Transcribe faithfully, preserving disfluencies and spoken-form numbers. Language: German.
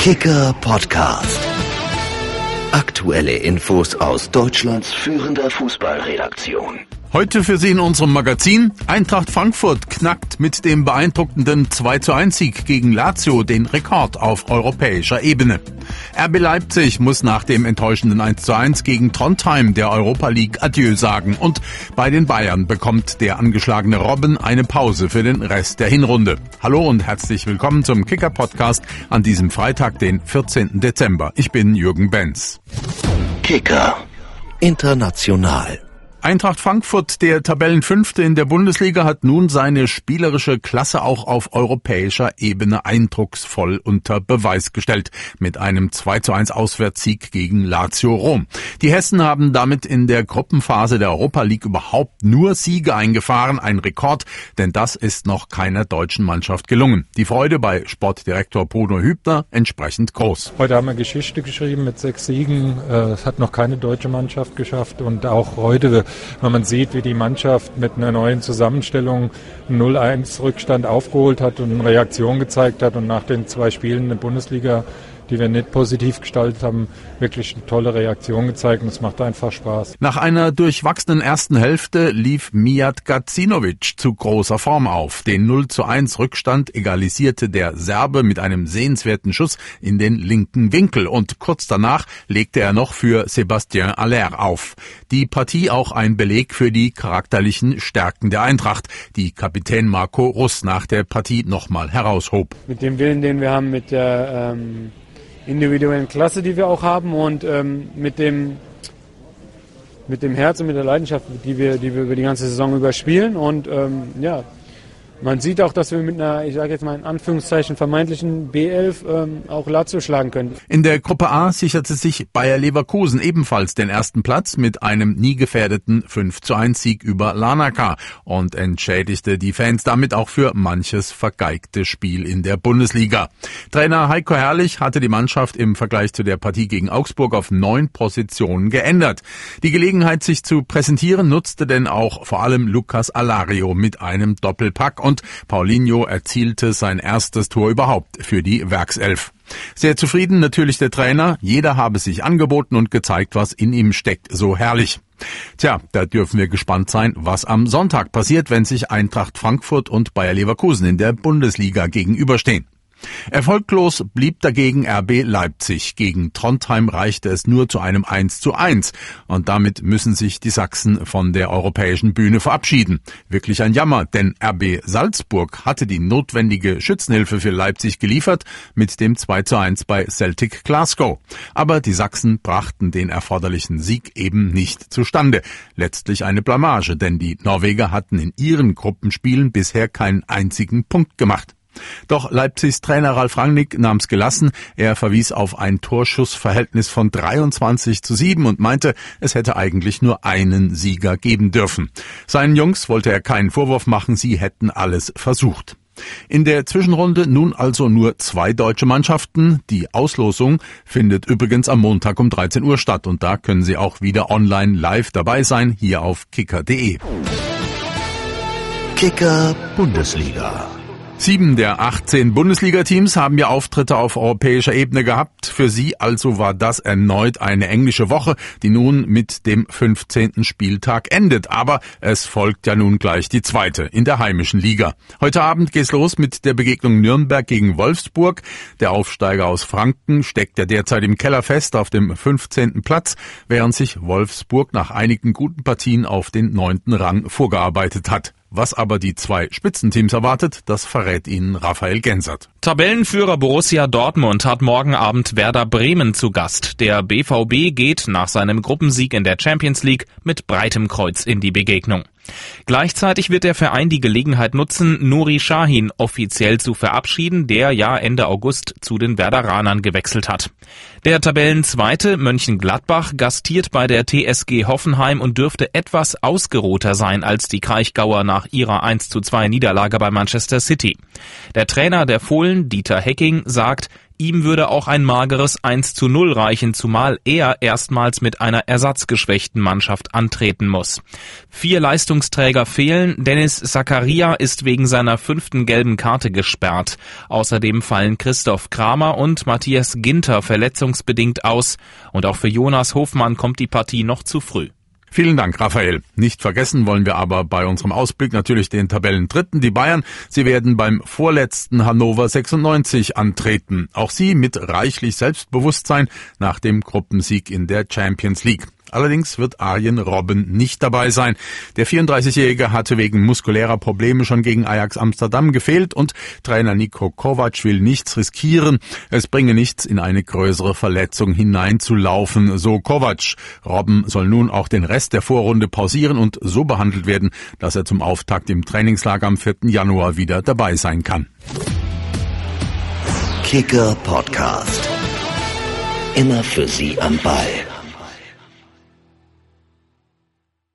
Kicker Podcast. Aktuelle Infos aus Deutschlands führender Fußballredaktion. Heute für Sie in unserem Magazin: Eintracht Frankfurt knackt mit dem beeindruckenden zwei zu eins Sieg gegen Lazio den Rekord auf europäischer Ebene. R B Leipzig muss nach dem enttäuschenden eins zu eins gegen Trondheim der Europa League Adieu sagen. Und bei den Bayern bekommt der angeschlagene Robben eine Pause für den Rest der Hinrunde. Hallo und herzlich willkommen zum Kicker-Podcast an diesem Freitag, den vierzehnten Dezember. Ich bin Jürgen Benz. Kicker International. Eintracht Frankfurt, der Tabellenfünfte in der Bundesliga, hat nun seine spielerische Klasse auch auf europäischer Ebene eindrucksvoll unter Beweis gestellt mit einem zwei zu eins Auswärtssieg gegen Lazio Rom. Die Hessen haben damit in der Gruppenphase der Europa League überhaupt nur Siege eingefahren, ein Rekord, denn das ist noch keiner deutschen Mannschaft gelungen. Die Freude bei Sportdirektor Bruno Hübner entsprechend groß. Heute haben wir Geschichte geschrieben mit sechs Siegen. Das hat noch keine deutsche Mannschaft geschafft, und auch heute, wenn man sieht, wie die Mannschaft mit einer neuen Zusammenstellung null eins Rückstand aufgeholt hat und eine Reaktion gezeigt hat und nach den zwei Spielen in der Bundesliga, die wir nicht positiv gestaltet haben, wirklich eine tolle Reaktion gezeigt, und es macht einfach Spaß. Nach einer durchwachsenen ersten Hälfte lief Mijat Gacinovic zu großer Form auf. Den null zu eins Rückstand egalisierte der Serbe mit einem sehenswerten Schuss in den linken Winkel, und kurz danach legte er noch für Sébastien Haller auf. Die Partie auch ein Beleg für die charakterlichen Stärken der Eintracht, die Kapitän Marco Russ nach der Partie nochmal heraushob. Mit dem Willen, den wir haben, mit der ähm individuellen Klasse, die wir auch haben, und ähm, mit dem mit dem Herz und mit der Leidenschaft, die wir die wir über die ganze Saison überspielen. Und ähm, ja, man sieht auch, dass wir mit einer, ich sage jetzt mal in Anführungszeichen, vermeintlichen B elf ähm, auch Lazio schlagen können. In der Gruppe A sicherte sich Bayer Leverkusen ebenfalls den ersten Platz mit einem nie gefährdeten fünf zu eins Sieg über Larnaca und entschädigte die Fans damit auch für manches vergeigte Spiel in der Bundesliga. Trainer Heiko Herrlich hatte die Mannschaft im Vergleich zu der Partie gegen Augsburg auf neun Positionen geändert. Die Gelegenheit, sich zu präsentieren, nutzte denn auch vor allem Lucas Alario mit einem Doppelpack, und Paulinho erzielte sein erstes Tor überhaupt für die Werkself. Sehr zufrieden natürlich der Trainer. Jeder habe sich angeboten und gezeigt, was in ihm steckt. So herrlich. Tja, da dürfen wir gespannt sein, was am Sonntag passiert, wenn sich Eintracht Frankfurt und Bayer Leverkusen in der Bundesliga gegenüberstehen. Erfolglos blieb dagegen R B Leipzig. Gegen Trondheim reichte es nur zu einem eins zu eins. Und damit müssen sich die Sachsen von der europäischen Bühne verabschieden. Wirklich ein Jammer, denn R B Salzburg hatte die notwendige Schützenhilfe für Leipzig geliefert mit dem zwei zu eins bei Celtic Glasgow. Aber die Sachsen brachten den erforderlichen Sieg eben nicht zustande. Letztlich eine Blamage, denn die Norweger hatten in ihren Gruppenspielen bisher keinen einzigen Punkt gemacht. Doch Leipzigs Trainer Ralf Rangnick nahm's gelassen. Er verwies auf ein Torschussverhältnis von dreiundzwanzig zu sieben und meinte, es hätte eigentlich nur einen Sieger geben dürfen. Seinen Jungs wollte er keinen Vorwurf machen, sie hätten alles versucht. In der Zwischenrunde nun also nur zwei deutsche Mannschaften. Die Auslosung findet übrigens am Montag um dreizehn Uhr statt, und da können Sie auch wieder online live dabei sein, hier auf kicker punkt de. Kicker Bundesliga. Sieben der achtzehn Bundesliga-Teams haben ja Auftritte auf europäischer Ebene gehabt. Für sie also war das erneut eine englische Woche, die nun mit dem fünfzehnten Spieltag endet. Aber es folgt ja nun gleich die zweite in der heimischen Liga. Heute Abend geht's los mit der Begegnung Nürnberg gegen Wolfsburg. Der Aufsteiger aus Franken steckt ja derzeit im Keller fest auf dem fünfzehnten Platz, während sich Wolfsburg nach einigen guten Partien auf den neunten Rang vorgearbeitet hat. Was aber die zwei Spitzenteams erwartet, das verrät Ihnen Raphael Gensert. Tabellenführer Borussia Dortmund hat morgen Abend Werder Bremen zu Gast. Der B V B geht nach seinem Gruppensieg in der Champions League mit breitem Kreuz in die Begegnung. Gleichzeitig wird der Verein die Gelegenheit nutzen, Nuri Sahin offiziell zu verabschieden, der ja Ende August zu den Werderanern gewechselt hat. Der Tabellenzweite Mönchengladbach gastiert bei der T S G Hoffenheim und dürfte etwas ausgeruhter sein als die Kraichgauer nach ihrer eins zu zwei Niederlage bei Manchester City. Der Trainer der Fohlen, Dieter Hecking, sagt, Ihm würde auch ein mageres eins zu null reichen, zumal er erstmals mit einer ersatzgeschwächten Mannschaft antreten muss. Vier Leistungsträger fehlen. Dennis Zakaria ist wegen seiner fünften gelben Karte gesperrt. Außerdem fallen Christoph Kramer und Matthias Ginter verletzungsbedingt aus. Und auch für Jonas Hofmann kommt die Partie noch zu früh. Vielen Dank, Raphael. Nicht vergessen wollen wir aber bei unserem Ausblick natürlich den Tabellendritten, die Bayern. Sie werden beim vorletzten Hannover sechsundneunzig antreten. Auch sie mit reichlich Selbstbewusstsein nach dem Gruppensieg in der Champions League. Allerdings wird Arjen Robben nicht dabei sein. Der vierunddreißigjährige hatte wegen muskulärer Probleme schon gegen Ajax Amsterdam gefehlt und Trainer Niko Kovac will nichts riskieren. Es bringe nichts, in eine größere Verletzung hineinzulaufen, so Kovac. Robben soll nun auch den Rest der Vorrunde pausieren und so behandelt werden, dass er zum Auftakt im Trainingslager am vierten Januar wieder dabei sein kann. Kicker Podcast. Immer für Sie am Ball.